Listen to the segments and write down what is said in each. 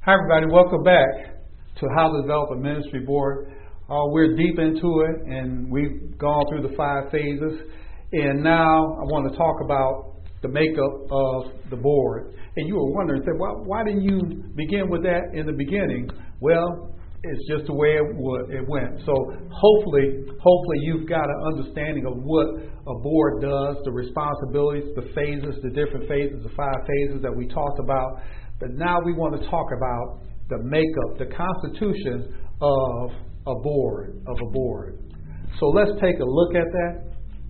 Hi everybody, welcome back to How to Develop a Ministry Board. We're deep into it and we've gone through the 5 phases, and now I want to talk about the makeup of the board. And you were wondering, why didn't you begin with that in the beginning? Well, it's just the way it went. So hopefully you've got an understanding of what a board does, the responsibilities, the phases, the different phases, the 5 phases that we talked about. But now we want to talk about the makeup, the constitution of a board. So let's take a look at that.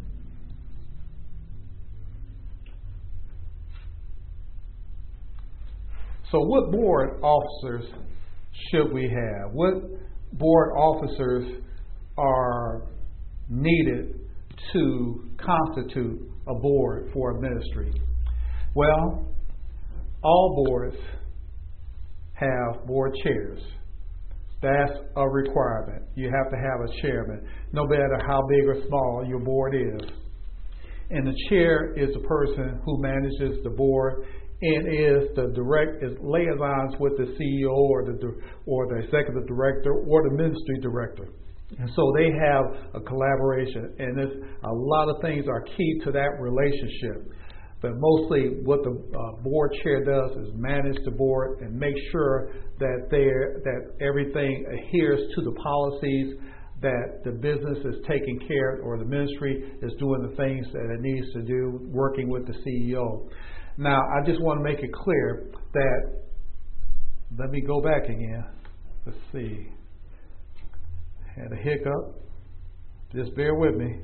So what board officers should we have? What board officers are needed to constitute a board for a ministry? Well, all boards have board chairs. That's a requirement. You have to have a chairman, no matter how big or small your board is. And the chair is the person who manages the board and is liaisons with the CEO or the executive director or the ministry director. And so they have a collaboration, and a lot of things are key to that relationship. But mostly what the board chair does is manage the board and make sure that everything adheres to the policies, that the business is taken care of, or the ministry is doing the things that it needs to do, working with the CEO. Now, I just want to make it clear that, let me go back again. Let's see. Had a hiccup. Just bear with me.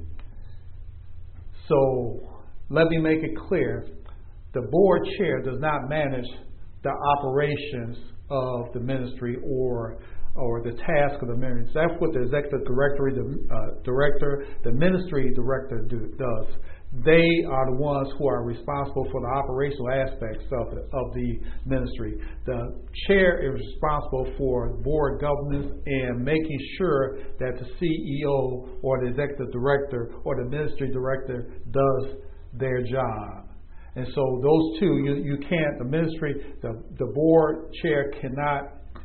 So, let me make it clear. The board chair does not manage the operations of the ministry or the task of the ministry. That's what the executive director, the ministry director does. They are the ones who are responsible for the operational aspects of the ministry. The chair is responsible for board governance and making sure that the CEO or the executive director or the ministry director does their job. And so those two, you can't, the ministry, the board chair cannot,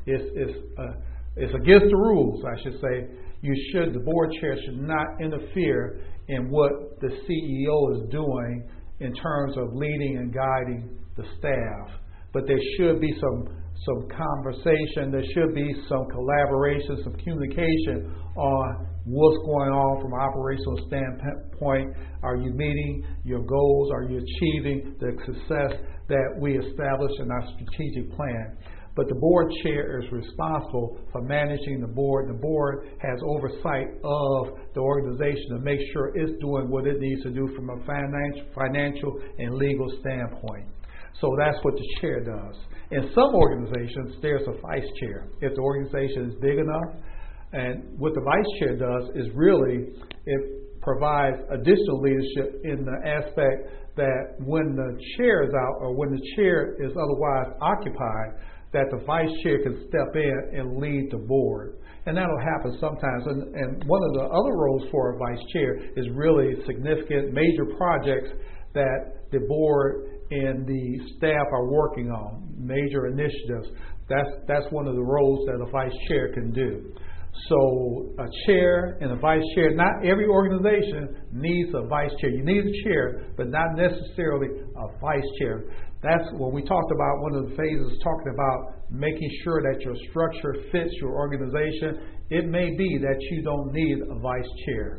it's against the rules, I should say. The board chair should not interfere in what the CEO is doing in terms of leading and guiding the staff. But there should be some conversation, there should be some collaboration, some communication on what's going on from an operational standpoint. Are you meeting your goals? Are you achieving the success that we established in our strategic plan? But the board chair is responsible for managing the board. The board has oversight of the organization to make sure it's doing what it needs to do from a financial and legal standpoint. So that's what the chair does. In some organizations, there's a vice chair. If the organization is big enough, and what the vice chair does is really, it provides additional leadership in the aspect that when the chair is out or when the chair is otherwise occupied, that the vice chair can step in and lead the board. And that'll happen sometimes. And one of the other roles for a vice chair is really significant major projects that the board and the staff are working on, major initiatives. That's one of the roles that a vice chair can do. So a chair and a vice chair, not every organization needs a vice chair. You need a chair, but not necessarily a vice chair. That's when we talked about one of the phases, talking about making sure that your structure fits your organization. It may be that you don't need a vice chair.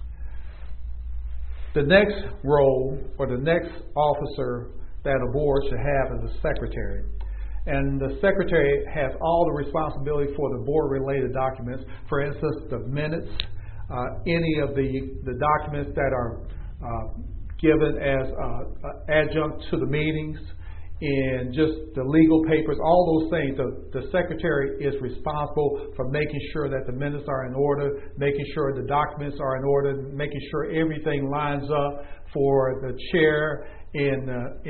The next role or the next officer that a board should have is a secretary. And the secretary has all the responsibility for the board-related documents. For instance, the minutes, any of the documents that are given as adjunct to the meetings, and just the legal papers, all those things. The secretary is responsible for making sure that the minutes are in order, making sure the documents are in order, making sure everything lines up for the chair in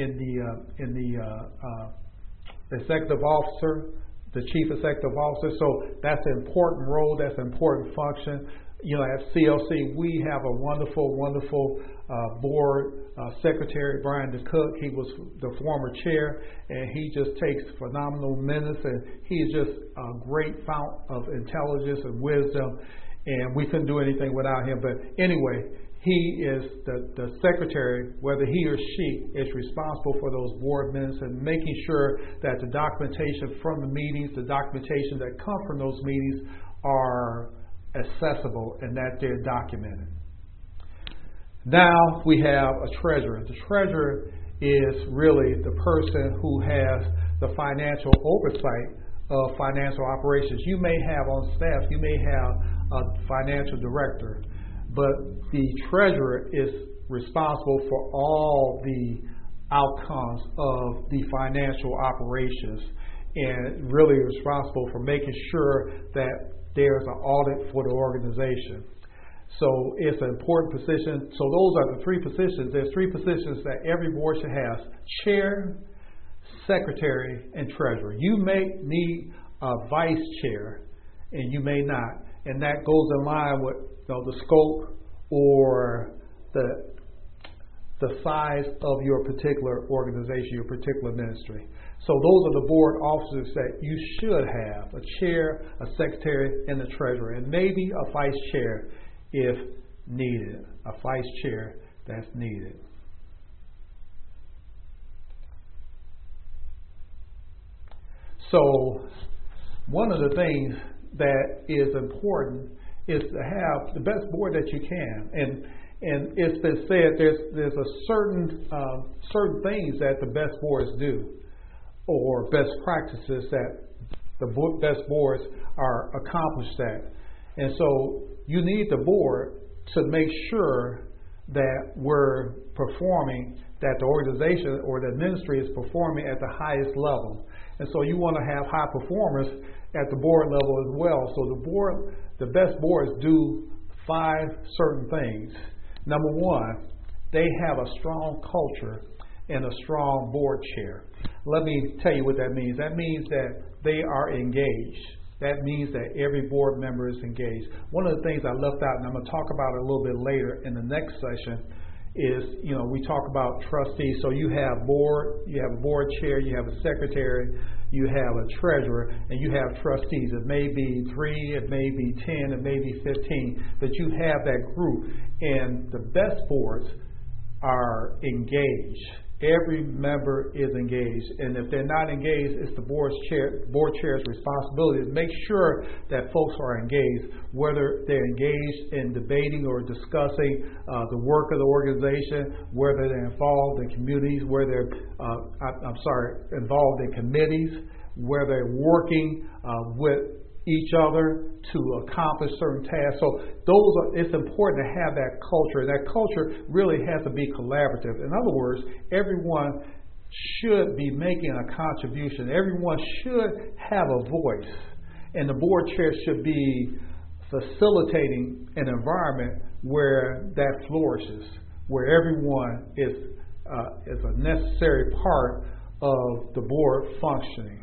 the executive officer, the chief executive officer. So that's an important role, that's an important function. At CLC, we have a wonderful, wonderful board secretary, Brian DeCook. He was the former chair, and he just takes phenomenal minutes, and he's just a great fount of intelligence and wisdom, and we couldn't do anything without him. But anyway, he is the secretary, whether he or she is responsible for those board minutes and making sure that the documentation from the meetings, the documentation that come from those meetings are accessible and that they're documented. Now we have a treasurer. The treasurer is really the person who has the financial oversight of financial operations. You may have on staff, you may have a financial director, but the treasurer is responsible for all the outcomes of the financial operations and really responsible for making sure that there's an audit for the organization. So it's an important position. So those are the three positions. There's three positions that every board should have: chair, secretary, and treasurer. You may need a vice chair, and you may not. And that goes in line with the scope or the size of your particular organization, your particular ministry. So those are the board officers that you should have: a chair, a secretary, and a treasurer, and maybe a vice chair if needed, a vice chair that's needed. So one of the things that is important is to have the best board that you can. And it's been said there's a certain things that the best boards do, or best practices that the best boards are accomplished at. And so you need the board to make sure that we're performing, that the organization or the ministry is performing at the highest level. And so you want to have high performers at the board level as well. So the best boards do 5 certain things. Number 1, they have a strong culture and a strong board chair. Let me tell you what that means. That means that they are engaged. That means that every board member is engaged. One of the things I left out, and I'm going to talk about it a little bit later in the next session, is, we talk about trustees. So you have a board chair, you have a secretary, you have a treasurer, and you have trustees. It may be 3, it may be 10, it may be 15, but you have that group. And the best boards are engaged. Every member is engaged, and if they're not engaged, it's the board chair's responsibility to make sure that folks are engaged, whether they're engaged in debating or discussing the work of the organization, whether they're involved in communities, whether they're involved in committees, where they're working with each other to accomplish certain tasks. So it's important to have that culture. That culture really has to be collaborative. In other words, everyone should be making a contribution. Everyone should have a voice. And the board chair should be facilitating an environment where that flourishes, where everyone is a necessary part of the board functioning.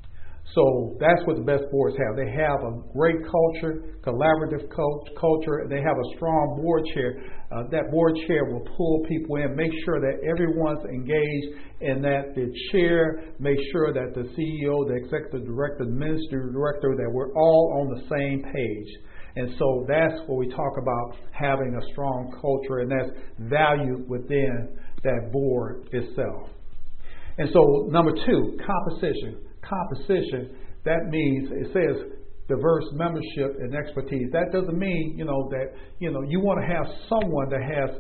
So that's what the best boards have. They have a great culture, collaborative culture, and they have a strong board chair. That board chair will pull people in, make sure that everyone's engaged, and that the chair makes sure that the CEO, the executive director, the ministry director, that we're all on the same page. And so that's what we talk about, having a strong culture, and that's valued within that board itself. And so number 2, composition. Composition, that means, it says diverse membership and expertise. That doesn't mean, that, you want to have someone that has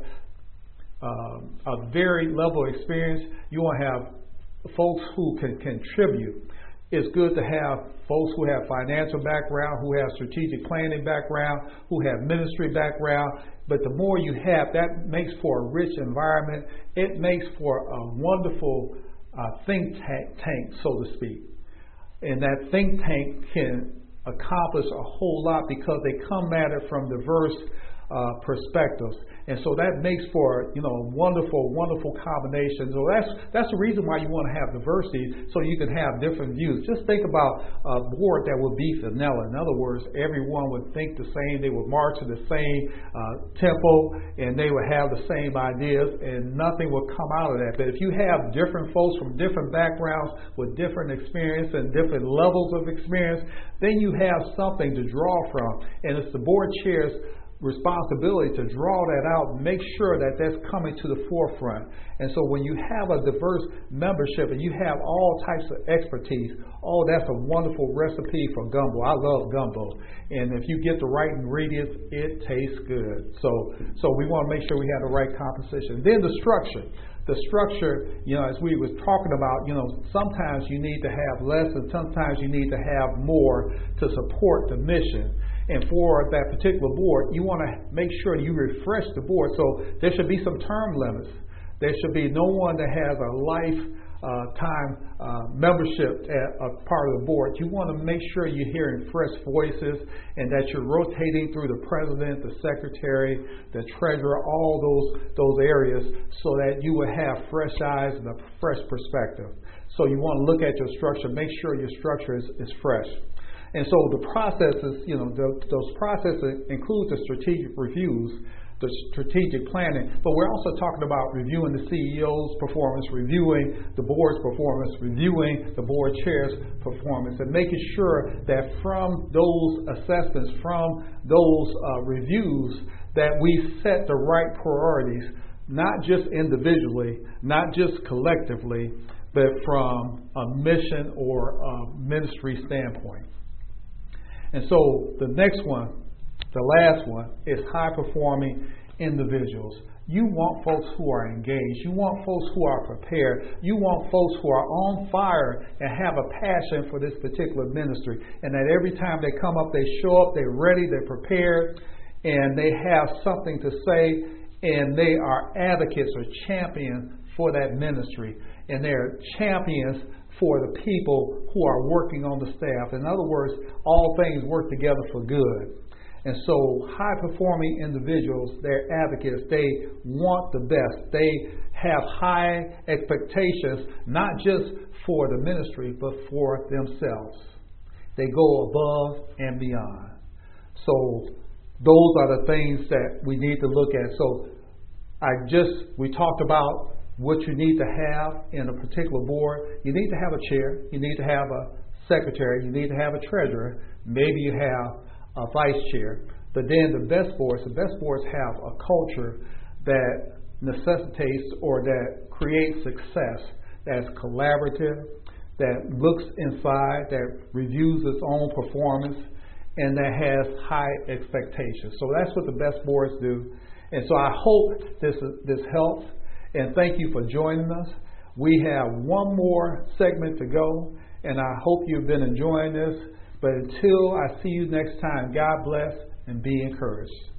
a very level of experience. You want to have folks who can contribute. It's good to have folks who have financial background, who have strategic planning background, who have ministry background. But the more you have, that makes for a rich environment. It makes for a wonderful think tank, so to speak. And that think tank can accomplish a whole lot because they come at it from diverse perspectives. And so that makes for, a wonderful, wonderful combination. So that's the reason why you want to have diversity, so you can have different views. Just think about a board that would be vanilla. In other words, everyone would think the same. They would march in the same tempo, and they would have the same ideas, and nothing would come out of that. But if you have different folks from different backgrounds with different experience and different levels of experience, then you have something to draw from. And it's the board chair's responsibility to draw that out and make sure that that's coming to the forefront. And so when you have a diverse membership and you have all types of expertise, that's a wonderful recipe for gumbo. I love gumbo. And if you get the right ingredients, it tastes good. So we want to make sure we have the right composition. Then the structure. The structure, as we were talking about, sometimes you need to have less and sometimes you need to have more to support the mission. And for that particular board, you want to make sure you refresh the board. So there should be some term limits. There should be no one that has a lifetime membership at a part of the board. You want to make sure you're hearing fresh voices and that you're rotating through the president, the secretary, the treasurer, all those areas, so that you will have fresh eyes and a fresh perspective. So you want to look at your structure, make sure your structure is fresh. And so the processes, those processes include the strategic reviews, the strategic planning, but we're also talking about reviewing the CEO's performance, reviewing the board's performance, reviewing the board chair's performance, and making sure that from those assessments, from those reviews, that we set the right priorities, not just individually, not just collectively, but from a mission or a ministry standpoint. And so the next one, the last one, is high-performing individuals. You want folks who are engaged. You want folks who are prepared. You want folks who are on fire and have a passion for this particular ministry. And that every time they come up, they show up, they're ready, they're prepared, and they have something to say, and they are advocates or champions for that ministry. And they're champions for the people who are working on the staff. In other words, all things work together for good. And so high-performing individuals, they're advocates. They want the best. They have high expectations, not just for the ministry, but for themselves. They go above and beyond. So those are the things that we need to look at. So we talked about what you need to have in a particular board. You need to have a chair. You need to have a secretary. You need to have a treasurer. Maybe you have a vice chair. But then the best boards have a culture that necessitates or that creates success, that's collaborative, that looks inside, that reviews its own performance, and that has high expectations. So that's what the best boards do. And so I hope this helps. And thank you for joining us. We have one more segment to go, and I hope you've been enjoying this. But until I see you next time, God bless and be encouraged.